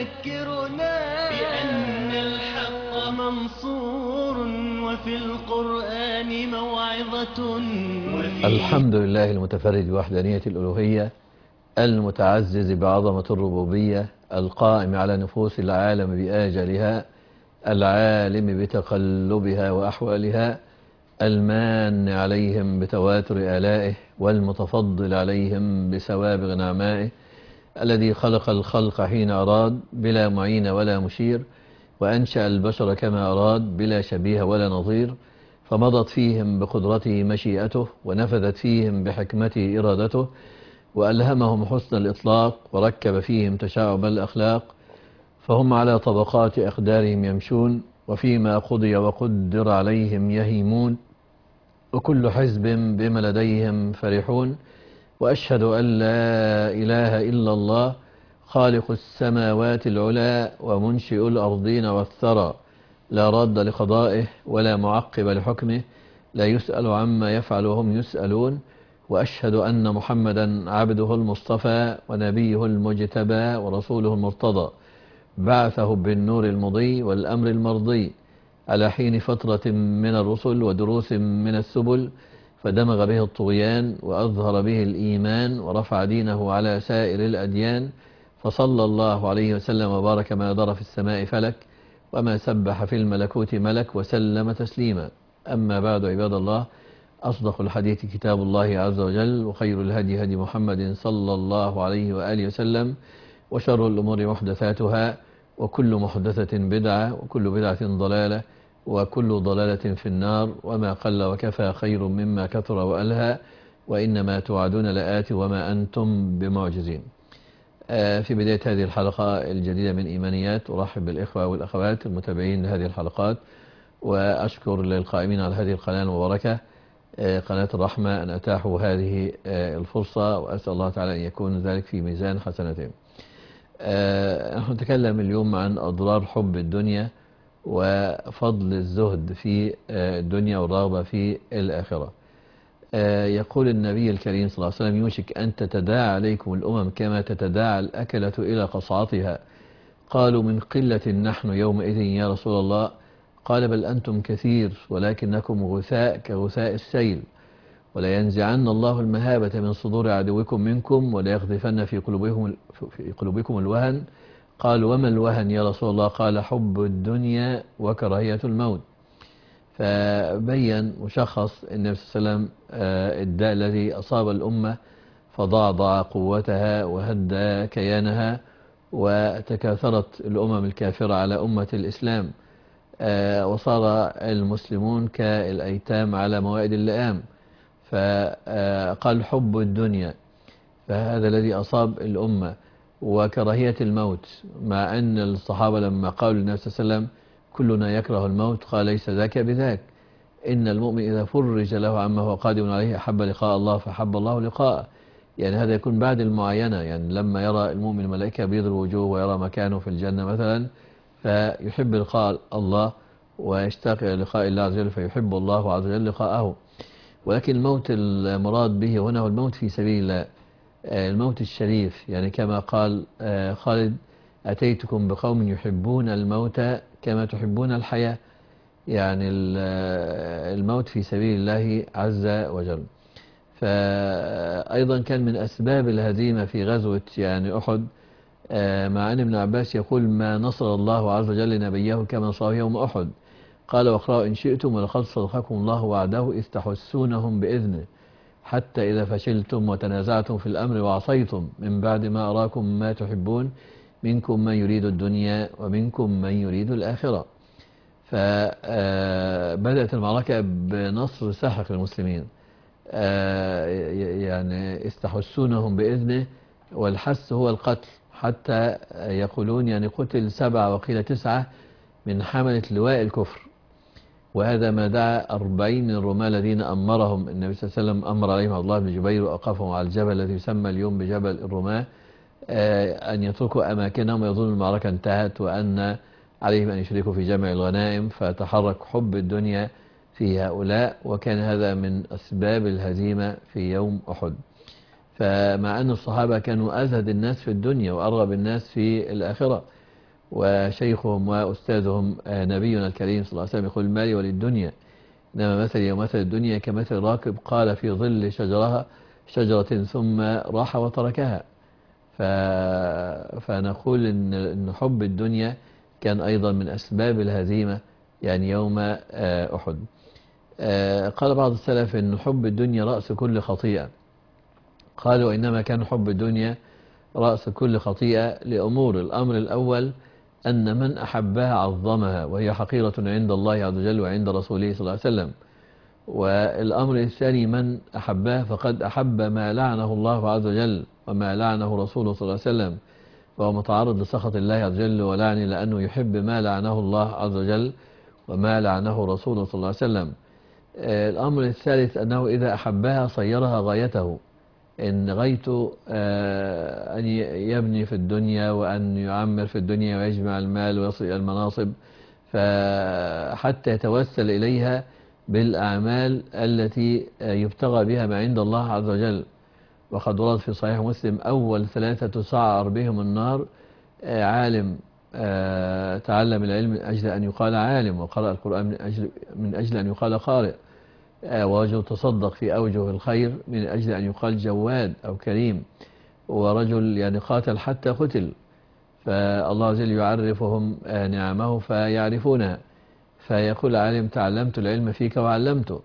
يذكرنا بأن الحق منصور وفي القرآن موعظة الحمد لله المتفرد بوحدانية الألوهية، المتعزز بعظمة الربوبية، القائم على نفوس العالم بآجلها، العالم بتقلبها وأحوالها، المان عليهم بتواتر آلائه، والمتفضل عليهم بسوابغ نعمائه، الذي خلق الخلق حين أراد بلا معين ولا مشير، وأنشأ البشر كما أراد بلا شبيه ولا نظير، فمضت فيهم بقدرته مشيئته، ونفذت فيهم بحكمته إرادته، وألهمهم حسن الإطلاق، وركب فيهم تشعب الأخلاق، فهم على طبقات أقدارهم يمشون، وفيما قضي وقدر عليهم يهيمون، وكل حزب بما لديهم فرحون. وأشهد أن لا إله إلا الله خالق السماوات العلى ومنشئ الأرضين والثرى، لا راد لقضائه ولا معقب لحكمه، لا يسأل عما يفعل وهم يسألون. وأشهد أن محمدا عبده المصطفى ونبيه المجتبى ورسوله المرتضى، بعثه بالنور المضي والأمر المرضي على حين فترة من الرسل ودروس من السبل، فدمغ به الطغيان وأظهر به الإيمان ورفع دينه على سائر الأديان، فصلى الله عليه وسلم وبارك ما دار في السماء فلك وما سبح في الملكوت ملك، وسلم تسليما. أما بعد، عباد الله، أصدق الحديث كتاب الله عز وجل، وخير الهدي هدي محمد صلى الله عليه وآله وسلم، وشر الأمور محدثاتها، وكل محدثة بدعة، وكل بدعة ضلالة، وكل ضلالة في النار. وما قل وكفى خير مما كثر وألهى، وإنما توعدون لآت وما أنتم بمعجزين. في بداية هذه الحلقة الجديدة من إيمانيات، أرحب بالإخوة والأخوات المتابعين لهذه الحلقات، وأشكر للقائمين على هذه القناة المباركة قناة الرحمة أن أتاحوا هذه الفرصة، وأسأل الله تعالى أن يكون ذلك في ميزان حسناتهم. نحن نتكلم اليوم عن أضرار حب الدنيا وفضل الزهد في الدنيا والرغبة في الآخرة. يقول النبي الكريم صلى الله عليه وسلم: يوشك أن تتداعى عليكم الأمم كما تتداعى الأكلة إلى قصعتها. قالوا: من قلة نحن يومئذ يا رسول الله؟ قال: بل أنتم كثير ولكنكم غثاء كغثاء السيل، ولينزعن الله المهابة من صدور عدوكم منكم، وليقذفن في قلوبكم الوهن. قال: وما الوهن يا رسول الله؟ قال: حب الدنيا وكراهية الموت. فبين وشخص النبي صلى الله عليه وسلم الداء الذي أصاب الأمة، فضعضع قوتها وهدى كيانها، وتكاثرت الأمم الكافرة على أمة الإسلام، وصار المسلمون كالأيتام على موائد اللئام. فقال: حب الدنيا، فهذا الذي أصاب الأمة، وكراهية الموت، مع أن الصحابة لما قالوا للنبي صلى الله عليه وسلم: كلنا يكره الموت، قال: ليس ذاك بذاك، إن المؤمن إذا فرج له عما هو قادم عليه أحب لقاء الله فحب الله لقاءه. يعني هذا يكون بعد المعاينة، يعني لما يرى المؤمن الملائكة بيض الوجوه ويرى مكانه في الجنة مثلا، فيحب لقاء الله ويشتاق إلى لقاء الله عز وجل، فيحب الله عز وجل لقاءه. ولكن الموت المراد به هنا هو الموت في سبيل الله، الموت الشريف. يعني كما قال خالد: أتيتكم بقوم يحبون الموت كما تحبون الحياة. يعني الموت في سبيل الله عز وجل. فأيضا كان من أسباب الهزيمة في غزوة يعني أحد، مع أن ابن عباس يقول: ما نصر الله عز وجل نبيه كما نصره يوم أحد. قال: واقرأوا إن شئتم: ولقد صدقكم الله وعده إذ تحسونهم بإذنه حتى إذا فشلتم وتنازعتم في الأمر وعصيتم من بعد ما أراكم ما تحبون منكم من يريد الدنيا ومنكم من يريد الآخرة. فبدأت المعركة بنصر ساحق المسلمين، يعني استحسونهم بإذنه، والحس هو القتل، حتى يقولون يعني قتل 7 وقيل 9 من حملة لواء الكفر. وهذا ما دعا 40 من الرماة الذين أمرهم النبي صلى الله عليه وسلم، أمر عليهم عبد الله بن جبير وأوقفهم على الجبل الذي يسمى اليوم بجبل الرماة، أن يتركوا أماكنهم ويظن المعركة انتهت، وأن عليهم أن يشركوا في جمع الغنائم. فتحرك حب الدنيا في هؤلاء، وكان هذا من أسباب الهزيمة في يوم أحد. فمع أن الصحابة كانوا أزهد الناس في الدنيا وأرغب الناس في الآخرة، وشيخهم وأستاذهم نبينا الكريم صلى الله عليه وسلم يقول: المال وللدنيا إنما مثلي ومثل الدنيا كمثل راكب قال في ظل شجرة ثم راح وتركها. فنقول إن حب الدنيا كان أيضا من أسباب الهزيمة يعني يوم أحد. قال بعض السلف إن حب الدنيا رأس كل خطيئة. قالوا إنما كان حب الدنيا رأس كل خطيئة لأمور: الأمر الأول أن من أحبها عظمها وهي حقيرة عند الله عز وجل وعند رسوله صلى الله عليه وسلم. والأمر الثاني: من أحبها فقد أحب ما لعنه الله عز وجل وما لعنه رسوله صلى الله عليه وسلم، فهو متعرض لسخط الله عز وجل ولعنه لأنه يحب ما لعنه الله عز وجل وما لعنه رسوله صلى الله عليه وسلم. الأمر الثالث أنه إذا أحبها صيرها غايته، إن غايته أن يبني في الدنيا وأن يعمر في الدنيا ويجمع المال ويصل إلى المناصب، فحتى يتوسل إليها بالأعمال التي يبتغى بها ما عند الله عز وجل. وقد ورد في صحيح مسلم: أول 3 تسعر بهم النار عالم تعلم العلم من أجل أن يقال عالم، وقرأ القرآن من أجل أن يقال قارئ، ورجل تصدق في أوجه الخير من أجل أن يقال جواد أو كريم، ورجل يعني قاتل حتى قتل، فالله عز وجل يعرفهم نعمه فيعرفونها، فيقول عالم: تعلمت العلم فيك وعلمته.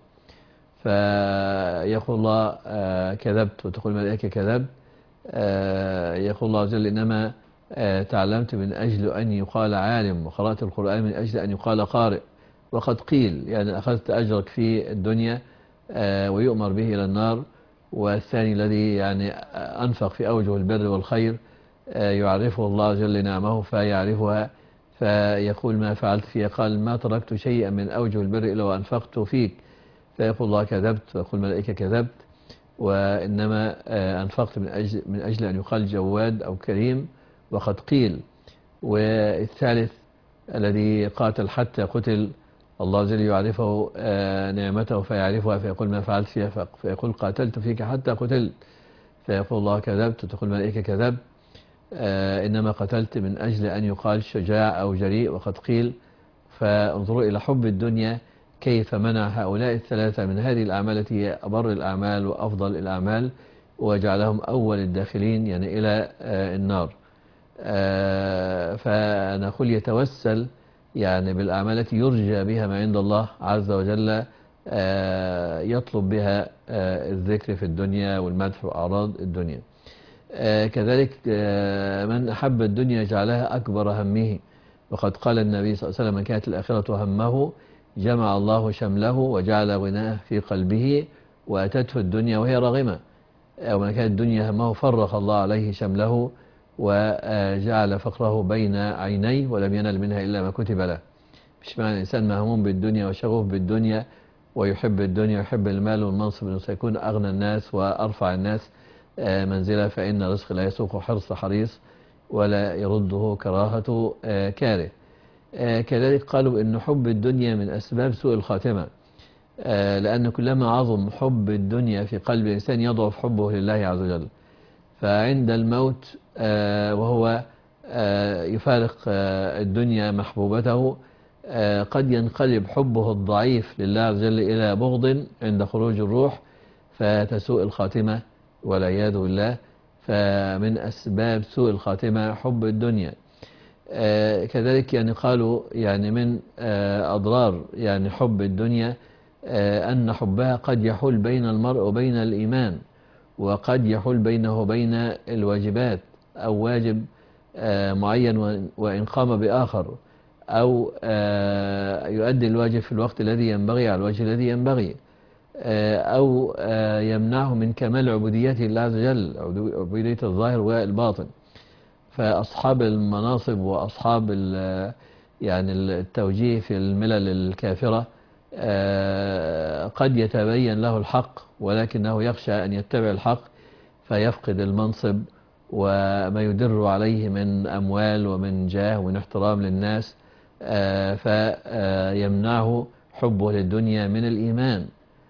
فيقول الله: كذبت، وتقول الملائكة: كذبت. يقول الله عز وجل: إنما تعلمت من أجل أن يقال عالم، وقرأت القرآن من أجل أن يقال قارئ. وقد قيل يعني أخذت أجرك في الدنيا ويؤمر به إلى النار. والثاني الذي يعني أنفق في أوجه البر والخير يعرفه الله عز وجل نعمه فيعرفها، فيقول: ما فعلت فيها؟ قال: ما تركت شيئا من أوجه البر إلا وأنفقت فيك. فيقول الله: كذبت، ويقول الملائكة: كذبت، وإنما أنفقت من أجل أن يقال جواد أو كريم، وقد قيل. والثالث الذي قاتل حتى قتل، الله عز وجل يعرفه نعمته فيعرفها، فيقول: ما فعلت فيها؟ فيقول: قاتلت فيك حتى قتلت. فيقول الله: كذبت، وتقول الملائكة: كذبت، إنما قتلت من أجل أن يقال شجاع أو جريء، وقد قيل. فانظروا إلى حب الدنيا كيف منع هؤلاء الثلاثة من هذه الأعمال التي هي أبر الأعمال وأفضل الأعمال، وجعلهم أول الداخلين يعني إلى النار. فنقول يتوسل يعني بالأعمال التي يرجى بها ما عند الله عز وجل، يطلب بها الذكر في الدنيا والمدح وأعراض الدنيا. كذلك من أحب الدنيا جعلها أكبر همه، وقد قال النبي صلى الله عليه وسلم: من كانت الآخرة همه جمع الله شمله وجعل غناه في قلبه وأتته الدنيا وهي راغمة. ومن كانت الدنيا همه فرق الله عليه شمله وجعل فقره بين عينيه ولم ينل منها إلا ما كتب له. مش معنى الإنسان مهموم بالدنيا وشغوف بالدنيا ويحب الدنيا ويحب المال والمنصب أنه سيكون أغنى الناس وأرفع الناس منزلة، فإن الرزق لا يسوق حرص حريص ولا يرده كراهة كاره. كذلك قالوا إن حب الدنيا من أسباب سوء الخاتمة، لأن كلما عظم حب الدنيا في قلب الإنسان يضعف حبه لله عز وجل، فعند الموت وهو يفارق الدنيا محبوبته قد ينقلب حبه الضعيف لله عز وجل إلى بغض عند خروج الروح فتسوء الخاتمة والعياذ بالله. فمن أسباب سوء الخاتمة حب الدنيا. كذلك يعني قالوا يعني من أضرار يعني حب الدنيا أن حبها قد يحول بين المرء وبين الإيمان، وقد يحول بينه وبين الواجبات، أو واجب معين وإن قام بآخر، أو يؤدي الواجب في الوقت الذي ينبغي على الوجه الذي ينبغي، أو يمنعه من كمال عبوديته لله عز وجل، عبودية الظاهر والباطن. فأصحاب المناصب وأصحاب يعني التوجيه في الملل الكافرة قد يتبين له الحق ولكنه يخشى أن يتبع الحق فيفقد المنصب وما يدر عليه من أموال ومن جاه ومن احترام للناس، فيمنعه حبه للدنيا من الإيمان.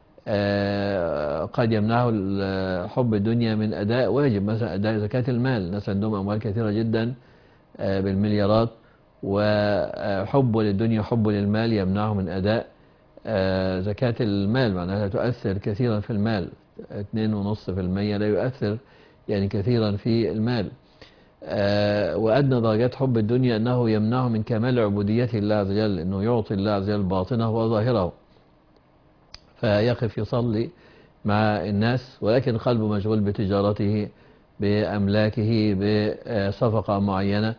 قد يمنعه حب الدنيا من أداء واجب، مثلا أداء زكاة المال. الناس عندهم أموال كثيرة جدا بالمليارات وحبه للدنيا حبه للمال يمنعه من أداء زكاة المال، معناها تؤثر كثيرا في المال. 2.5% لا يؤثر يعني كثيرا في المال. وأدنى درجات حب الدنيا أنه يمنعه من كمال عبوديته لله عز وجل، أنه يعطي الله عز وجل باطنه وظاهره، فيقف يصلي مع الناس ولكن قلبه مشغول بتجارته، بأملاكه، بصفقة معينة.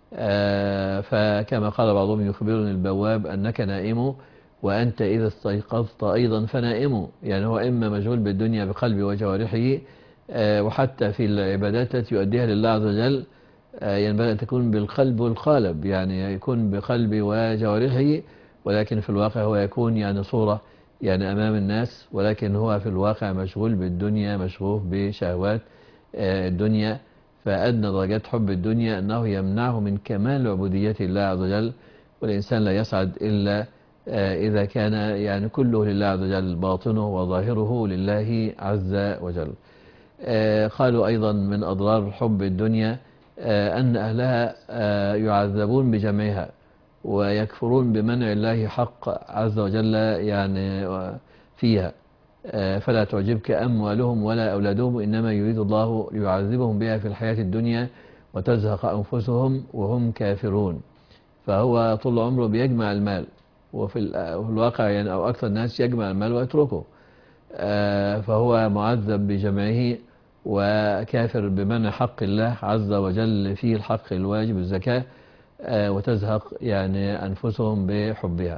فكما قال بعضهم: يخبرني البواب أنك نائم وأنت إذا استيقظت أيضا فنائم. يعني هو إما مشغول بالدنيا بقلبه وجوارحه، وحتى في العبادات التي يؤديها لله عز وجل ينبغي أن تكون بالقلب والقالب، يعني يكون بقلبه وجوارحه، ولكن في الواقع هو يكون يعني صورة يعني أمام الناس، ولكن هو في الواقع مشغول بالدنيا، مشغول بشهوات الدنيا. فأدنى درجات حب الدنيا أنه يمنعه من كمال عبودية الله عز وجل، والإنسان لا يسعد إلا إذا كان يعني كله لله عز وجل، باطنه وظاهره لله عز وجل. قالوا أيضا من أضرار حب الدنيا أن أهلها يعذبون بجمعها ويكفرون بمنع الله حق عز وجل يعني فيها. فلا تعجبك أموالهم ولا أولادهم، إنما يريد الله ليعذبهم بها في الحياة الدنيا وتزهق أنفسهم وهم كافرون. فهو طول عمره بيجمع المال، وفي الواقع يعني أو أكثر الناس يجمع المال ويتركه. فهو معذب بجمعه وكافر بمنع حق الله عز وجل فيه الحق الواجب الزكاة، وتزهق يعني أنفسهم بحبها.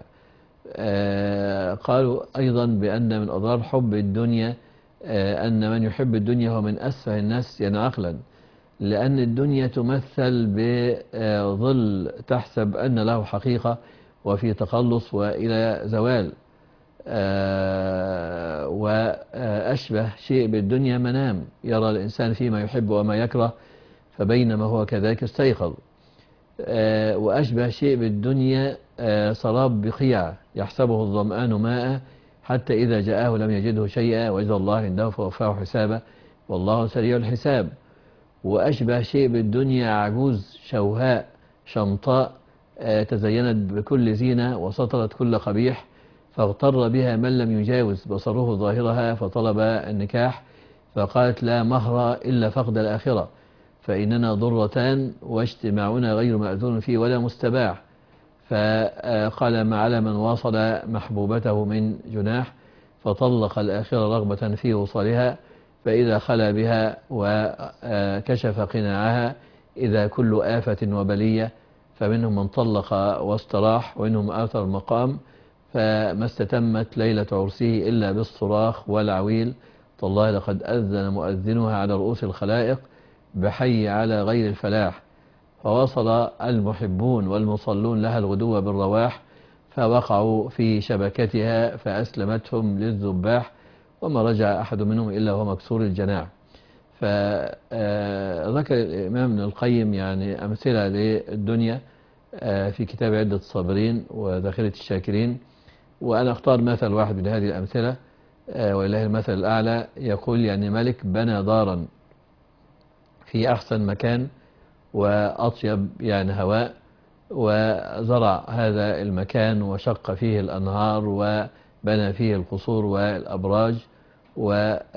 قالوا أيضا بأن من أضرار حب الدنيا أن من يحب الدنيا هو من أسفه الناس يعني عقلا، لأن الدنيا تمثل بظل تحسب أن له حقيقة وفي تقلص وإلى زوال. وأشبه شيء بالدنيا منام، يرى الإنسان فيما يحب وما يكره، فبينما هو كذلك استيقظ. وأشبه شيء بالدنيا سراب بقيع يحسبه الظمآن ماء حتى إذا جاءه لم يجده شيئا وإذا الله عنده فوفاه حسابه والله سريع الحساب. وأشبه شيء بالدنيا عجوز شوهاء شمطاء تزينت بكل زينة وسطرت كل قبيح، فاغتر بها من لم يجاوز بصره ظاهرها فطلب النكاح، فقالت لا مهر إلا فقد الآخرة، فإننا ضرتان واجتماعنا غير مأذون فيه ولا مستباح. فقال ما على من واصل محبوبته من جناح، فطلق الآخرة رغبة في وصالها، فإذا خلا بها وكشف قناعها إذا كل آفة وبلية، فمنهم من طلق واستراح ومنهم آثر المقام، فما استتمت ليلة عرسه إلا بالصراخ والعويل، تالله لقد أذن مؤذنها على رؤوس الخلائق بحي على غير الفلاح. فوصل المحبون والمصلون لها الغدو بالرواح، فوقعوا في شبكتها فأسلمتهم للذباح، وما رجع أحد منهم إلا هو مكسور الجناح. فذكر الإمام ابن القيم يعني أمثلة للدنيا في كتاب عدة الصابرين وذاخرة الشاكرين، وأنا أختار مثل واحد من هذه الأمثلة ولله المثل الأعلى. يقول يعني ملك بنى دارا في أحسن مكان وأطيب يعني هواء، وزرع هذا المكان وشق فيه الأنهار وبنى فيه القصور والأبراج، وشق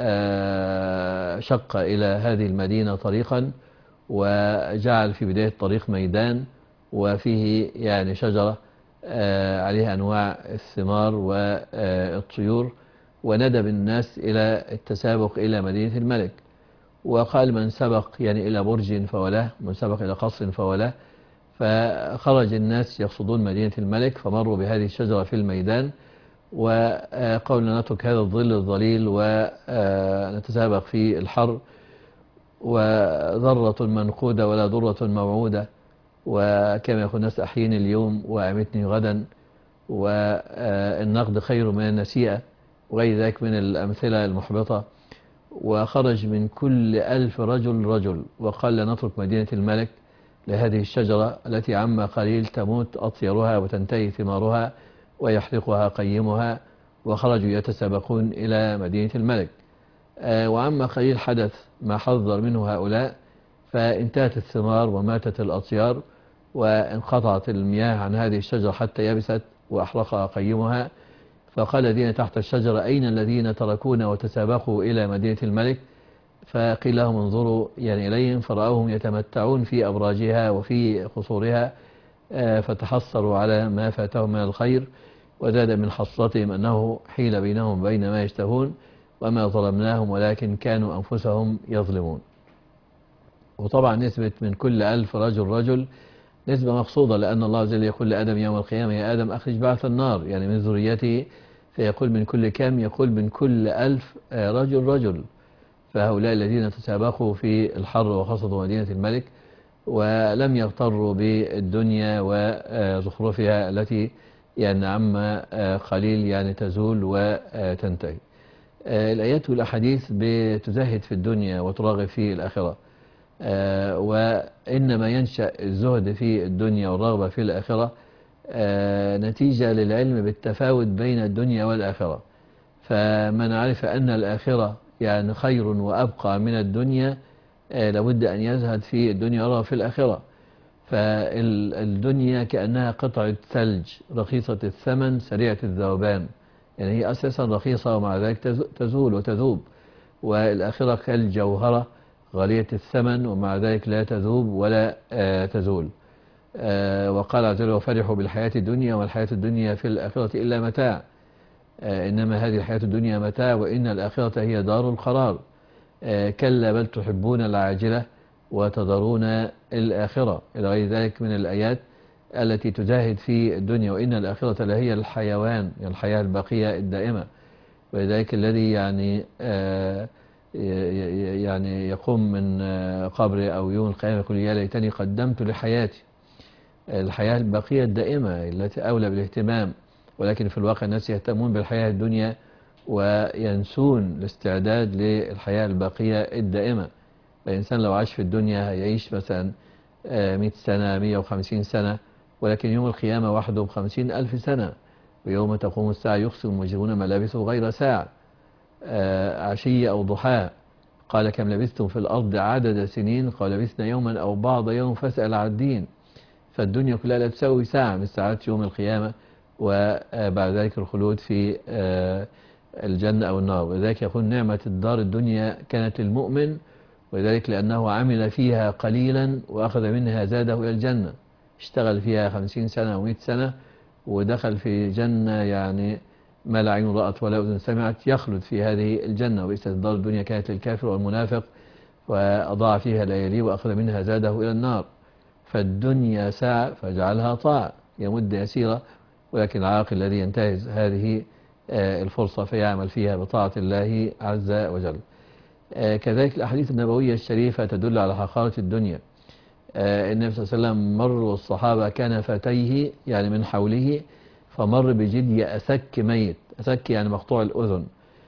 إلى هذه المدينة طريقا، وجعل في بداية الطريق ميدان وفيه يعني شجرة عليها أنواع الثمار والطيور، وندب الناس إلى التسابق إلى مدينة الملك، وقال من سبق يعني إلى برج فولاه، من سبق إلى قصر فولاه. فخرج الناس يقصدون مدينة الملك، فمروا بهذه الشجرة في الميدان، وقولنا نترك هذا الظل الظليل ونتسابق في الحر، وذرة منقودة ولا ذرة موعودة، وكما يقول الناس أحييني اليوم وأمتني غدا، والنقد خير من النسيئة، وغير ذلك من الأمثلة المحبطة. وخرج من كل 1000 رجل رجل، وقال لا نترك مدينة الملك لهذه الشجرة التي عما قليل تموت أطيرها وتنتهي ثمارها ويحرقها قيمها، وخرجوا يتسابقون إلى مدينة الملك. وعما قليل حدث ما حذر منه هؤلاء، فانتهت الثمار وماتت الأطيار، وانقطعت المياه عن هذه الشجرة حتى يبست وأحرقها قيمها. فقال الذين تحت الشجرة أين الذين تركونا وتسابقوا إلى مدينة الملك؟ فقيل لهم انظروا يعني إليهم فرأوهم يتمتعون في أبراجها وفي قصورها، فتحصروا على ما فاتهم من الخير. وزاد من حصرتهم أنه حيل بينهم وبين ما يشتهون وما ظلمناهم ولكن كانوا أنفسهم يظلمون. وطبعا نسبة من كل 1000 رجل رجل نسبة مقصودة، لأن الله عز وجل يقول لآدم يوم القيامة يا آدم أخرج بعث النار، يعني من ذريته، فيقول من كل كم؟ يقول من كل 1000 رجل رجل. فهؤلاء الذين تسابقوا في الحر وخاصة مدينة الملك ولم يغتروا بالدنيا وزخرفها التي يعني عما قليل يعني تزول وتنتهي. الآيات والأحاديث بتزهد في الدنيا وتراغب في الآخرة، وإنما ينشأ الزهد في الدنيا والرغبة في الآخرة نتيجة للعلم بالتفاوت بين الدنيا والآخرة. فمن عرف أن الآخرة يعني خير وأبقى من الدنيا لابد أن يزهد في الدنيا ويرغب في الآخرة. فالدنيا كأنها قطعة ثلج رخيصة الثمن سريعة الذوبان، يعني هي أساسا رخيصة ومع ذلك تزول وتذوب. والآخرة كالجوهرة غالية الثمن ومع ذلك لا تذوب ولا تزول. وقال عز وجل وفرحوا بالحياة الدنيا والحياة الدنيا في الآخرة إلا متاع. إنما هذه الحياة الدنيا متاع وإن الآخرة هي دار القرار. كلا بل تحبون العاجلة وتذرون الآخرة، إلى غير ذلك من الآيات التي تزاهد في الدنيا. وإن الآخرة لهي الحيوان، يعني الحياة الباقية الدائمة. ولذلك الذي يعني يقوم من قبر أو يوم القيامة يقول يا ليتني قدمت لحياتي، الحياة الباقية الدائمة التي أولى بالاهتمام. ولكن في الواقع الناس يهتمون بالحياة الدنيا وينسون الاستعداد للحياة الباقية الدائمة. الإنسان لو عاش في الدنيا هيعيش مثلا 100 سنة 150 سنة، ولكن يوم القيامة وحده 50,000 سنة. ويوم تقوم الساعة يقسم المجرمون ما لبثوا غير ساعة عشية أو ضحاها. قال كم لبثتم في الأرض عدد سنين؟ قال لبثنا يوما أو بعض يوم فاسأل عدين. فالدنيا كلها لا تساوي ساعة من ساعات يوم القيامة، وبعد ذلك الخلود في الجنة أو النار. ولذلك يقول نعمة الدار الدنيا كانت للمؤمن، وذلك لأنه عمل فيها قليلا وأخذ منها زاده إلى الجنة. اشتغل فيها 50 سنة و100 سنة ودخل في جنة يعني ما لا عين رأت ولا أذن سمعت، يخلد في هذه الجنة. وبئست الدار الدنيا كانت للكافر والمنافق وأضاع فيها ليالي وأخذ منها زاده إلى النار. فالدنيا ساعة فاجعلها طاعة، هي مدة يسيرة، ولكن العاقل الذي ينتهز هذه الفرصة فيعمل فيها بطاعة الله عز وجل. كذلك الأحاديث النبوية الشريفة تدل على حقارة الدنيا. النبي صلى الله عليه وسلم مر والصحابة كان فتيه يعني من حوله، فمر بجدي أسك ميت، أسك يعني مقطوع الأذن،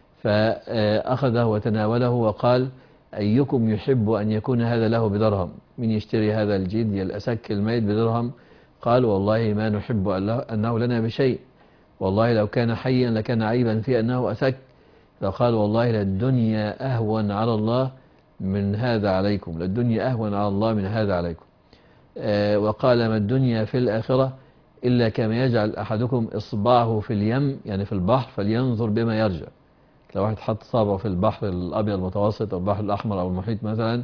فأخذه وتناوله وقال أيكم يحب أن يكون هذا له بدرهم؟ من يشتري هذا الجدي الأسك الميت بدرهم؟ قال والله ما نحب أنه لنا بشيء، والله لو كان حيا لكان عيبا في أنه أسك. فقال والله للدنيا أهون على الله من هذا عليكم، للدنيا أهون على الله من هذا عليكم. وقال ما الدنيا في الآخرة إلا كما يجعل أحدكم إصبعه في اليم يعني في البحر فلينظر بما يرجع. لو واحد حط صابعه في البحر الأبيض المتوسط أو البحر الأحمر أو المحيط مثلا،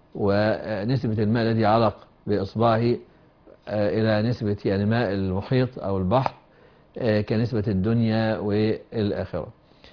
ونسبة الماء الذي علق بإصبعه إلى نسبة يعني ماء المحيط أو البحر كنسبة الدنيا والآخرة.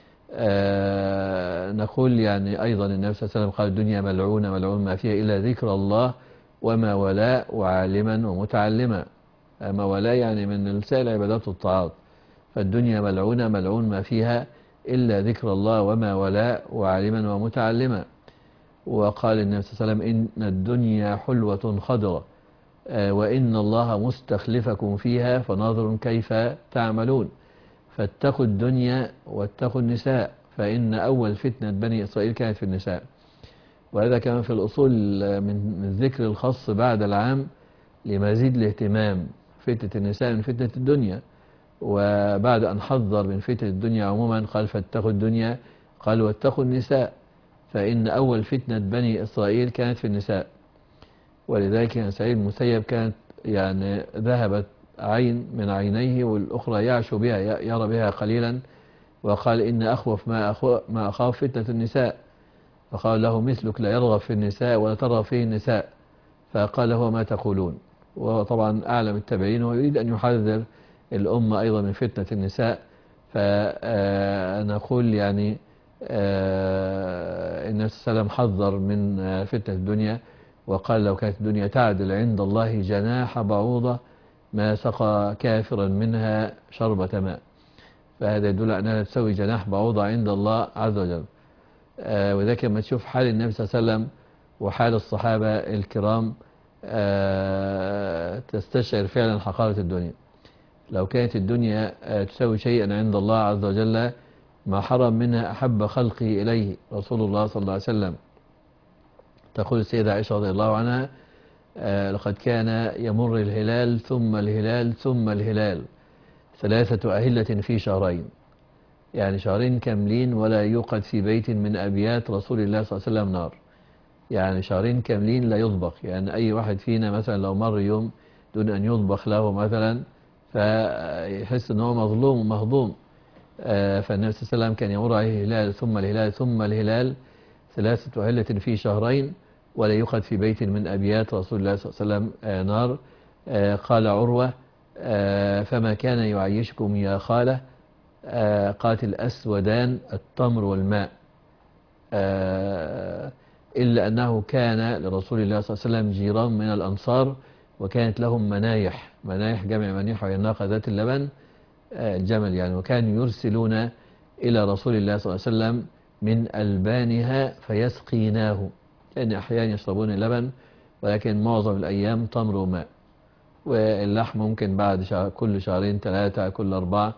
نقول يعني أيضا النبي صلى الله عليه وسلم قال الدنيا ملعونة ملعون ما فيها إلا ذكر الله وما ولاء وعالما ومتعلما. ما ولاء يعني من سائر العبادات والطاعات. فالدنيا ملعونة ملعون ما فيها إلا ذكر الله وما ولاء وعالما ومتعلما. وقال النبي صلى الله عليه وسلم إن الدنيا حلوة خضرة وإن الله مستخلفكم فيها فناظر كيف تعملون. فاتقوا الدنيا واتقوا النساء، فإن أول فتنة بني إسرائيل كانت في النساء. وهذا كمان في الأصول من ذكر الخاص بعد العام لمزيد الاهتمام فتنة النساء من فتنة الدنيا. وبعد أن حذر من فتنة الدنيا عموما قال فاتقوا الدنيا، قال واتقوا النساء، فإن أول فتنة بني إسرائيل كانت في النساء. ولذلك سعيد المسيب كانت يعني ذهبت عين من عينيه والأخرى يعشو بها يرى بها قليلا، وقال إن أخوف ما أخاف فتنة النساء. فقال له مثلك لا يرغب في النساء ولا ترغب فيه النساء. فقال هو ما تقولون. وهو طبعا أعلم التابعين ويريد أن يحذر الأمة أيضا من فتنة النساء. فنقول يعني النبي صلى الله عليه وسلم حذر من فتنة الدنيا، وقال لو كانت الدنيا تعدل عند الله جناح بعوضة ما سقى كافرا منها شربة ماء. فهذا يدل على أنها تسوي جناح بعوضة عند الله عز وجل. وذلك لما تشوف حال النبي صلى الله عليه وسلم وحال الصحابة الكرام تستشعر فعلا حقارة الدنيا. لو كانت الدنيا تسوي شيئا عند الله عز وجل ما حرم منها أحب خلقه إليه رسول الله صلى الله عليه وسلم. تقول السيدة عائشة رضي الله عنها لقد كان يمر الهلال ثم الهلال ثم الهلال 3 أهلة في شهرين، يعني شهرين كاملين ولا يوقد في بيت من أبيات رسول الله صلى الله عليه وسلم نار. يعني شهرين كاملين لا يطبخ. يعني أي واحد فينا مثلا لو مر يوم دون أن يطبخ له مثلا فيحس أنه مظلوم ومهضوم. فالنبي صلى الله عليه وسلم كان يمر عليه الهلال ثم الهلال ثم الهلال 3 أهلة في شهرين ولا يوقد في بيت من أبيات رسول الله صلى الله عليه وسلم نار. قال عروة فما كان يعيشكم يا خالة قالت الأسودان التمر والماء، إلا أنه كان لرسول الله صلى الله عليه وسلم جيران من الأنصار وكانت لهم منايح. منايح جمع منيح وهي الناقة ذات اللبن الجمل يعني. وكانوا يرسلون إلى رسول الله صلى الله عليه وسلم من ألبانها فيسقيناه، لأن أحيانا يشربون اللبن ولكن معظم الأيام تمر وماء، واللحم ممكن بعد كل شهرين 3 كل 4.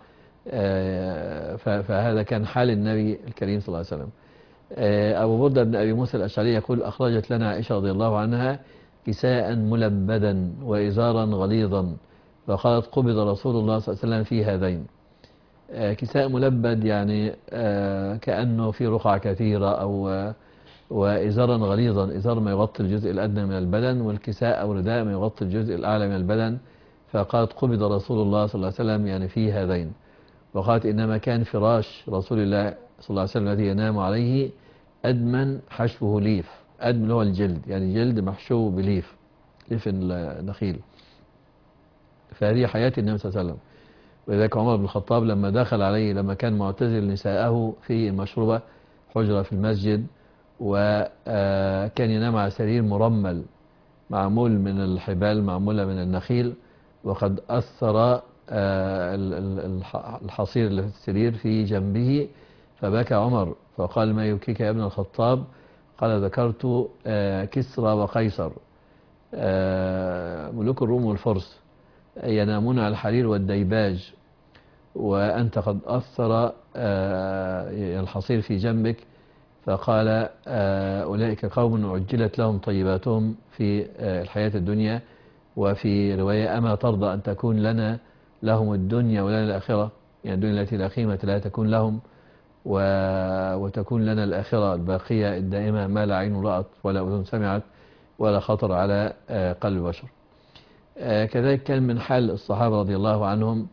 فهذا كان حال النبي الكريم صلى الله عليه وسلم. أبو بردة بن أبي موسى الأشعري يقول أخرجت لنا عائشة رضي الله عنها كساء ملبدا وإزارا غليظا فقالت قبض رسول الله صلى الله عليه وسلم في هذين. كساء ملبد يعني كأنه في رقعة كثيرة وإزارا غليظا، إزار ما يغطي الجزء الأدنى من البدن، والكساء أو رداء ما يغطي الجزء الأعلى من البدن. فقالت قبض رسول الله صلى الله عليه وسلم يعني في هذين. وقالت إنما كان فراش رسول الله صلى الله عليه وسلم الذي ينام عليه أدما حشوه ليف. أدم هو الجلد، يعني جلد محشو بليف، ليف النخيل. فهذه حياة النبي صلى الله عليه وسلم. ولذلك عمر بن الخطاب لما دخل عليه لما كان معتزل نساءه في المشروبة حجرة في المسجد، وكان ينام على سرير مرمل معمول من الحبال معمولة من النخيل، وقد أثر الحصير اللي في السرير في جنبه، فبكى عمر فقال ما يبكيك يا ابن الخطاب؟ قال ذكرت كسرى وقيصر ملوك الروم والفرس ينامون على الحرير والديباج، وأنت قد أثر الحصير في جنبك. فقال أولئك قوم عجلت لهم طيباتهم في الحياة الدنيا، وفي رواية أما ترضى أن تكون لهم الدنيا ولنا الآخرة، يعني الدنيا التي لا قيمة لا تكون لهم وتكون لنا الآخرة الباقية الدائمة ما لا عين رأت ولا أذن سمعت ولا خطر على قلب بشر. كذلك كان من حال الصحابة رضي الله عنهم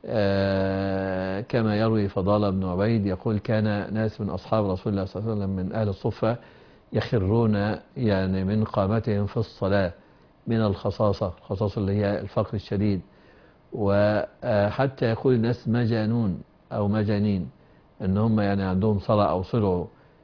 كما يروي فضالة بن عبيد يقول كان ناس من أصحاب رسول الله صلى الله عليه وسلم من أهل الصفة يخرون يعني من قامتهم في الصلاة من الخصاصة اللي هي الفقر الشديد، وحتى يقول الناس مجانون أو مجانين أن هم يعني عندهم صلع أو صلعوا.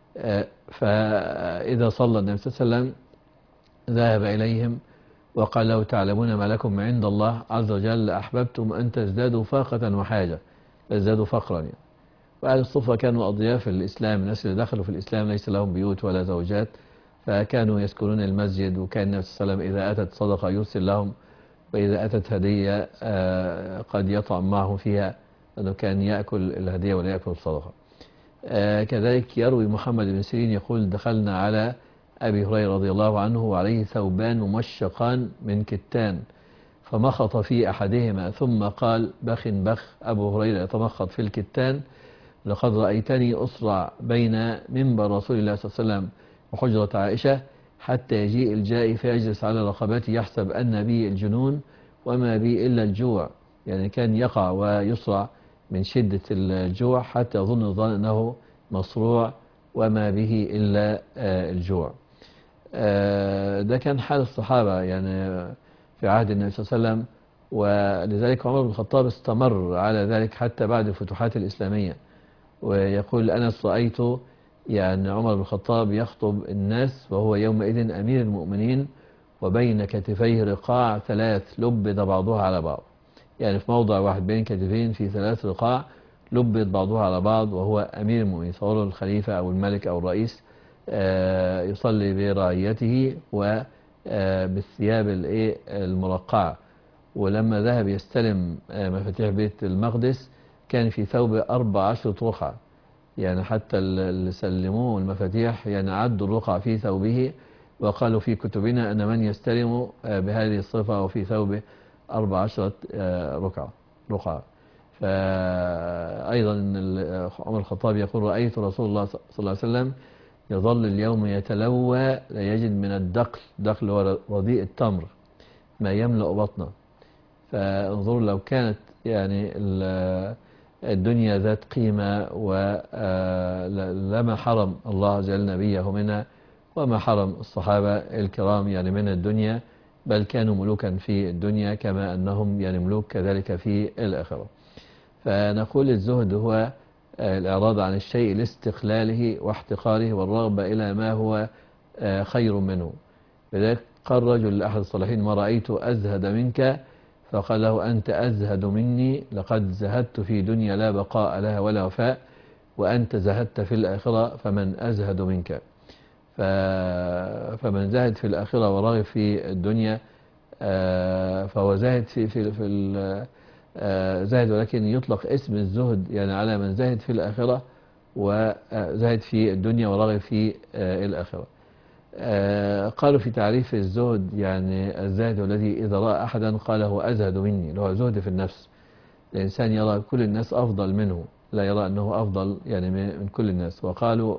فإذا صلى النبي صلى الله عليه وسلم ذهب إليهم وقال لو تعلمون ما لكم عند الله عز وجل أحببتم أن تزدادوا فاقة وحاجة، تزدادوا فقرا يعني. وأهل الصفة كانوا أضياف الإسلام، الناس اللي دخلوا في الإسلام ليس لهم بيوت ولا زوجات، فكانوا يسكنون المسجد، وكان النبي صلى الله عليه وسلم إذا أتت صدقة يرسل لهم، وإذا أتت هدية قد يطعم معهم فيها، لأنه كان يأكل الهدية ولا يأكل الصدقة. كذلك يروي محمد بن سيرين يقول دخلنا على أبي هريرة رضي الله عنه وعليه ثوبان ممشقان من كتان فمخط في أحدهما ثم قال بخ أبو هريرة يتمخط في الكتان لقد رأيتني أسرع بين منبر رسول الله صلى الله عليه وسلم وحجرة عائشة حتى يجيء الجائي فيجلس على رقبته يحسب أن بي الجنون وما بي إلا الجوع. يعني كان يقع ويصرع من شدة الجوع حتى يظن أنه مصروع وما به إلا الجوع. ده كان حال الصحابة يعني في عهد النبي صلى الله عليه وسلم، ولذلك عمر بن الخطاب استمر على ذلك حتى بعد الفتوحات الإسلامية. ويقول أنس رأيت يعني عمر بن الخطاب يخطب الناس وهو يومئذ أمير المؤمنين وبين كتفيه رقاع 3 لبد بعضها على بعض، يعني في موضع واحد بين كتفين في 3 رقاع لبد بعضها على بعض وهو أمير المؤمنين. صوروا الخليفة أو الملك أو الرئيس يصلي برعيته وبالثياب المرقعة. ولما ذهب يستلم مفاتيح بيت المقدس كان في ثوبه 14 رقعة، يعني حتى اللي سلموه المفاتيح يعني عدوا الرقعة في ثوبه، وقالوا في كتبنا أن من يستلم بهذه الصفة وفي ثوبه 14 رقعة. فأيضا عمر الخطاب يقول رأيت رسول الله صلى الله عليه وسلم يظل اليوم يتلوى لا يجد من الدقل هو رديء التمر ما يملأ بطنه. فانظروا لو كانت يعني الدنيا ذات قيمة ولما حرم الله عز وجل نبيه منها وما حرم الصحابة الكرام يعني من الدنيا، بل كانوا ملوكا في الدنيا كما أنهم يعني ملوك كذلك في الآخرة. فنقول الزهد هو الإعراض عن الشيء لاستقلاله واحتقاره والرغبة إلى ما هو خير منه. لذلك قال رجل لأحد الصالحين ما رأيت أزهد منك، فقال له أنت أزهد مني، لقد زهدت في دنيا لا بقاء لها ولا وفاء، وأنت زهدت في الآخرة فمن أزهد منك. فمن زهد في الآخرة ورغب في الدنيا فهو زاهد في زاهد، ولكن يطلق اسم الزهد يعني على من زاهد في الآخرة وزاهد في الدنيا ورغب في الآخرة. قالوا في تعريف الزهد يعني الزاهد الذي إذا رأى أحدا قال هو أزهد مني، اللي هو زهد في النفس. الإنسان يرى كل الناس أفضل منه، لا يرى أنه أفضل يعني من كل الناس. وقالوا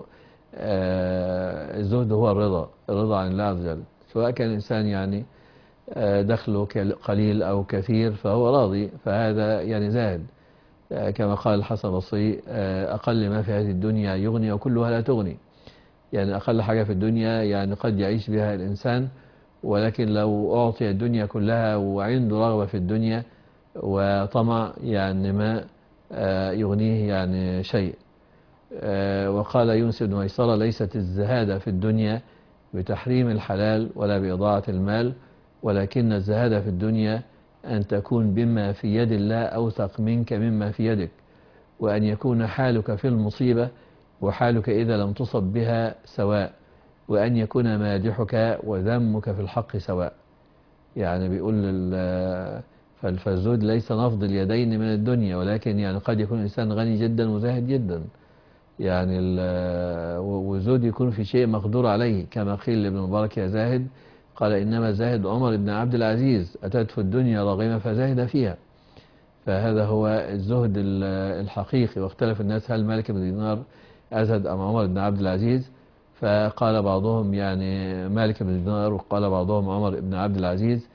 الزهد هو الرضا عن الله عز وجل، سواء كان الإنسان يعني دخله قليل أو كثير فهو راضي، فهذا يعني زاهد. كما قال الحسن البصري أقل ما في هذه الدنيا يغني وكلها لا تغني. يعني أقل حاجة في الدنيا يعني قد يعيش بها الإنسان، ولكن لو أعطي الدنيا كلها وعنده رغبة في الدنيا وطمع يعني ما يغنيه يعني شيء. وقال يونس بن ميسرة ليست الزهادة في الدنيا بتحريم الحلال ولا بإضاعة المال، ولكن الزهادة في الدنيا أن تكون بما في يد الله أوثق منك مما في يدك، وأن يكون حالك في المصيبة وحالك إذا لم تصب بها سواء، وأن يكون مادحك وذمك في الحق سواء. يعني بيقول فالزهد ليس نفض اليدين من الدنيا، ولكن يعني قد يكون الإنسان غني جدا وزاهد جدا، يعني والزهد يكون في شيء مقدور عليه، كما قيل لابن مبارك يا زاهد قال إنما زاهد عمر بن عبد العزيز أتته الدنيا راغمة فزاهد فيها. فهذا هو الزهد الحقيقي. واختلف الناس هل مالك بن دينار أزهد أم عمر بن عبد العزيز، فقال بعضهم يعني مالك بن دينار وقال بعضهم عمر بن عبد العزيز.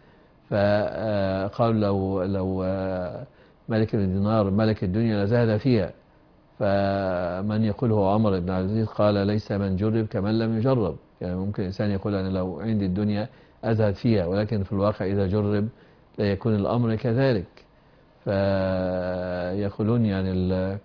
فقالوا لو مالك بن دينار ملك الدنيا لزهد فيها، فمن يقول هو عمر بن عبد العزيز قال ليس من جرب كمن لم يجرب. يعني ممكن الإنسان يقول أنا لو عندي الدنيا أزهد فيها، ولكن في الواقع إذا جرب لا يكون الأمر كذلك. فيقولون يعني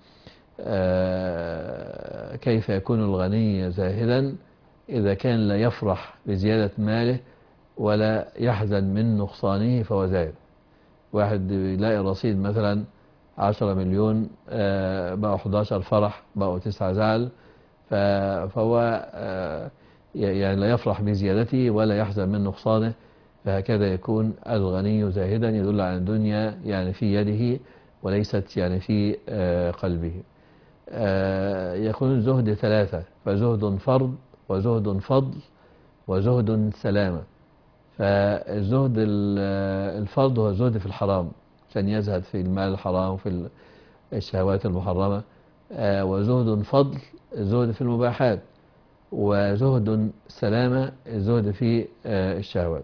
كيف يكون الغني زاهدا إذا كان لا يفرح بزيادة ماله ولا يحزن من نقصانه فهو زاهد. واحد يلاقي رصيد مثلا 10 مليون بقوا 11 فرح بقوا 9 زعل، فهو يعني لا يفرح بزيادته ولا يحزن من نقصانه. فهكذا يكون الغني زاهدا، يدل على الدنيا يعني في يده وليست يعني في قلبه. يكون الزهد 3، فزهد فرض وزهد فضل وزهد سلامة. فالزهد الفرض هو الزهد في الحرام، عشان يزهد في المال الحرام وفي الشهوات المحرمة. وزهد فضل الزهد في المباحات، وزهد سلامة، الزهد في الشهوات.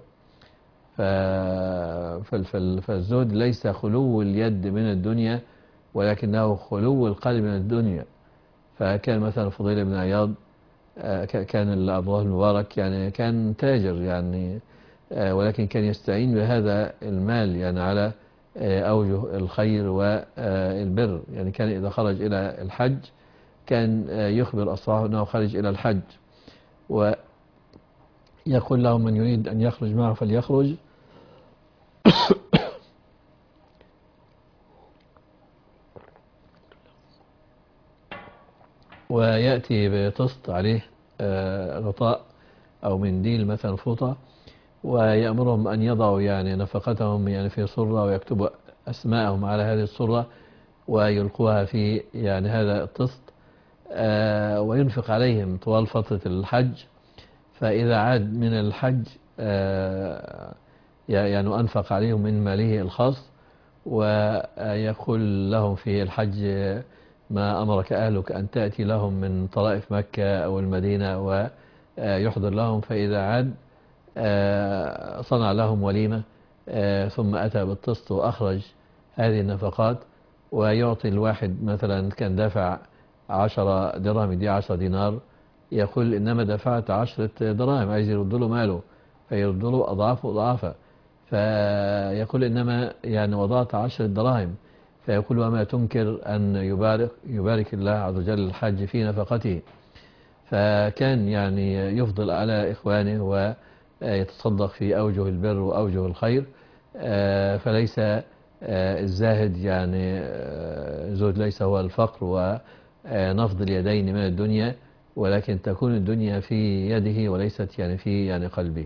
فالزهد ليس خلو اليد من الدنيا، ولكنه خلو القلب من الدنيا. فكان مثلا فضيل بن عياض كان عبد الله المبارك يعني كان تاجر يعني، ولكن كان يستعين بهذا المال يعني على أوجه الخير والبر. يعني كان إذا خرج إلى الحج كان يخبر أصحابه أنه خرج إلى الحج، ويقول لهم من يريد أن يخرج معه فليخرج، ويأتي بطست عليه غطاء أو منديل مثلا فوطة، ويأمرهم أن يضعوا يعني نفقتهم يعني في صرة، ويكتبوا أسماءهم على هذه الصرة ويلقوها في يعني هذا الطست، وينفق عليهم طوال فترة الحج. فإذا عاد من الحج يعني أنفق عليهم من ماله الخاص، ويقول لهم في الحج ما أمرك أهلك أن تأتي لهم من طرائف مكة أو المدينة ويحضر لهم. فإذا عاد صنع لهم وليمة، ثم أتى بالطست وأخرج هذه النفقات، ويعطي الواحد مثلا كان دافع 10 درهم يدي 10 دينار، يقول إنما دفعت 10 دراهم، عايز يرد له ماله فيرد له أضعاف أضعافا. فيقول إنما يعني وضعت 10 دراهم، فيقول وما تنكر أن يبارك الله عز وجل الحاج في نفقته. فكان يعني يفضل على إخوانه ويتصدق في أوجه البر وأوجه الخير. فليس الزاهد يعني زهد ليس هو الفقر ونفض اليدين من الدنيا، ولكن تكون الدنيا في يده وليست يعني في يعني قلبه.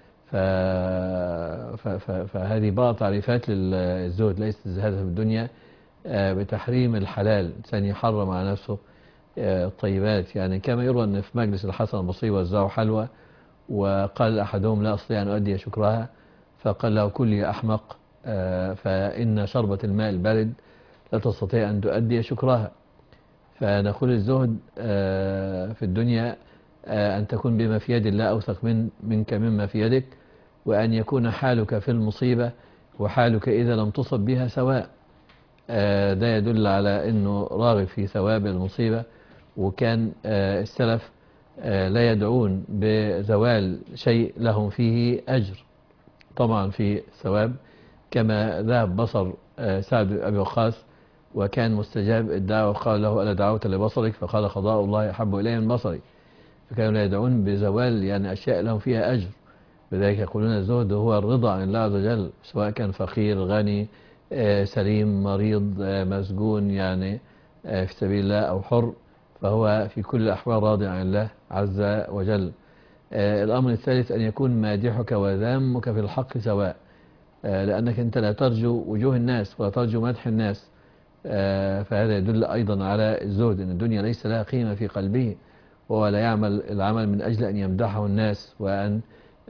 فهذه بعض تعريفات للزهد. ليست الزهادة في الدنيا بتحريم الحلال، الإنسان يحرم على نفسه الطيبات. يعني كما يروى أن في مجلس الحسن البصري وزعوا حلوى، وقال أحدهم لا أستطيع أن أؤدي شكرها، فقال له كل يا أحمق، فإن شربة الماء البارد لا تستطيع أن تؤدي شكرها. فنقول الزهد في الدنيا أن تكون بما في يد الله أوثق منك مما في يدك، وأن يكون حالك في المصيبة وحالك إذا لم تصب بها سواء. ده يدل على أنه راغب في ثواب المصيبة. وكان السلف لا يدعون بزوال شيء لهم فيه أجر طبعا في ثواب، كما ذهب بصر سعد بن أبي وقاص وكان مستجاب الدعوة، قال له ألا دعوت لبصرك؟ فقال قضاء الله أحب إلي من بصري. فكانوا لا يدعون بزوال يعني أشياء لهم فيها أجر. لذلك يقولون الزهد هو الرضا عن الله عز وجل، سواء كان فقير غني سليم مريض مسجون يعني في سبيل الله أو حر، فهو في كل الأحوال راضي عن الله عز وجل. الأمر الثالث أن يكون مادحك وذامك في الحق سواء، لأنك أنت لا ترجو وجوه الناس ولا ترجو مدح الناس. فهذا يدل أيضا على الزهد، أن الدنيا ليس لها قيمة في قلبه، وهو لا يعمل العمل من أجل أن يمدحه الناس وأن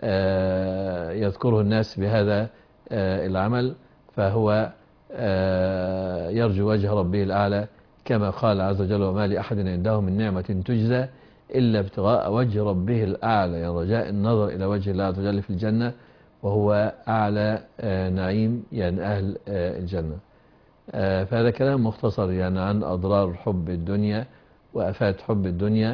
يذكره الناس بهذا العمل، فهو يرجو وجه ربه الأعلى، كما قال عز وجل وما لأحد عنده من نعمة تجزى إلا ابتغاء وجه ربه الأعلى، يعني رجاء النظر إلى وجه الله عز وجل في الجنة، وهو أعلى نعيم يعني أهل الجنة. فهذا كلام مختصر يعني عن أضرار حب الدنيا وآفات حب الدنيا،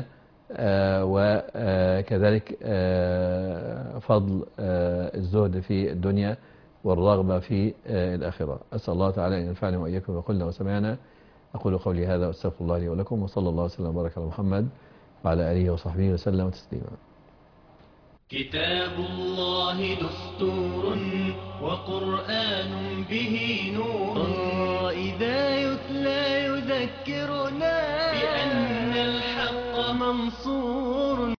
وكذلك فضل الزهد في الدنيا والرغبة في الآخرة. أسأل الله تعالى أن ينفعني وإياكم وقلنا وسمعنا. أقول قولي هذا وأستغفر الله لي ولكم، وصلى الله وسلم وبارك على محمد وعلى آله وصحبه وسلم تسليما. كتاب الله دستور وقرآن به نور، إذا يتلى يذكرنا بأن الحق منصور.